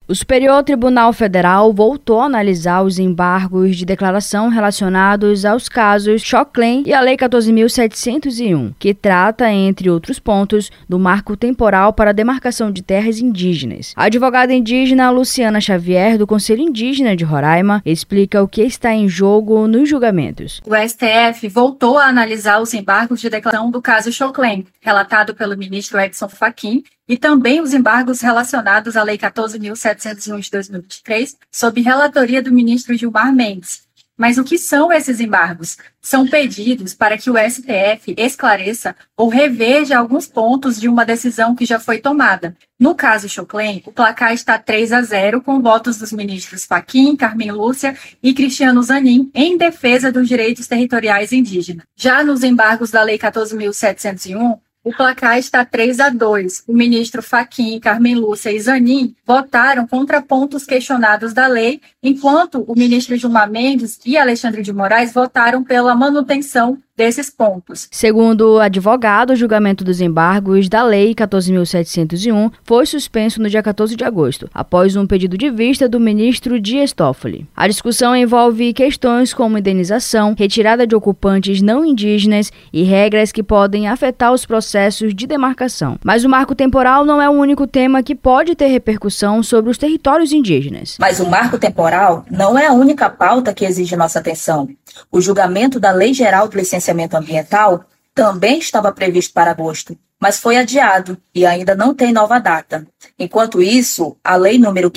O Superior Tribunal Federal voltou a analisar os embargos de declaração relacionados aos casos Choclen e a Lei 14.701, que trata, entre outros pontos, do marco temporal para a demarcação de terras indígenas. A advogada indígena Luciana Xavier, do Conselho Indígena de Roraima, explica o que está em jogo nos julgamentos. O STF voltou a analisar os embargos de declaração do caso Choclen, relatado pelo ministro Edson Fachin, e também os embargos relacionados à Lei 14.701 de 2023, sob relatoria do ministro Gilmar Mendes. Mas o que são esses embargos? São pedidos para que o STF esclareça ou reveja alguns pontos de uma decisão que já foi tomada. No caso Choclen, o placar está 3-0, com votos dos ministros Fachin, Carmen Lúcia e Cristiano Zanin em defesa dos direitos territoriais indígenas. Já nos embargos da Lei 14.701, o placar está 3-2. O ministro Fachin, Carmen Lúcia e Zanin votaram contra pontos questionados da lei, enquanto o ministro Gilmar Mendes e Alexandre de Moraes votaram pela manutenção desses pontos. Segundo o advogado, o julgamento dos embargos da Lei 14.701 foi suspenso no dia 14 de agosto, após um pedido de vista do ministro Dias Toffoli. A discussão envolve questões como indenização, retirada de ocupantes não indígenas e regras que podem afetar os processos de demarcação. Mas o marco temporal não é o único tema que pode ter repercussão sobre os territórios indígenas. Mas o marco temporal não é a única pauta que exige nossa atenção. O julgamento da Lei Geral do Licenciamento Ambiental também estava previsto para agosto, mas foi adiado e ainda não tem nova data. Enquanto isso, a Lei número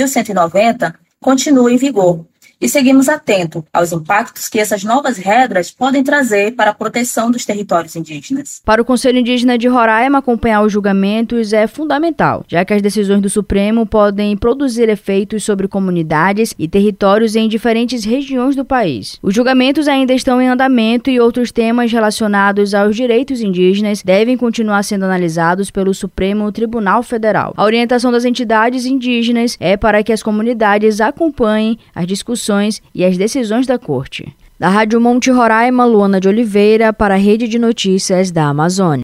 15.190 continua em vigor. E seguimos atentos aos impactos que essas novas regras podem trazer para a proteção dos territórios indígenas. Para o Conselho Indígena de Roraima, acompanhar os julgamentos é fundamental, já que as decisões do Supremo podem produzir efeitos sobre comunidades e territórios em diferentes regiões do país. Os julgamentos ainda estão em andamento e outros temas relacionados aos direitos indígenas devem continuar sendo analisados pelo Supremo Tribunal Federal. A orientação das entidades indígenas é para que as comunidades acompanhem as discussões e as decisões da Corte. Da Rádio Monte Roraima, Luana de Oliveira, para a Rede de Notícias da Amazônia.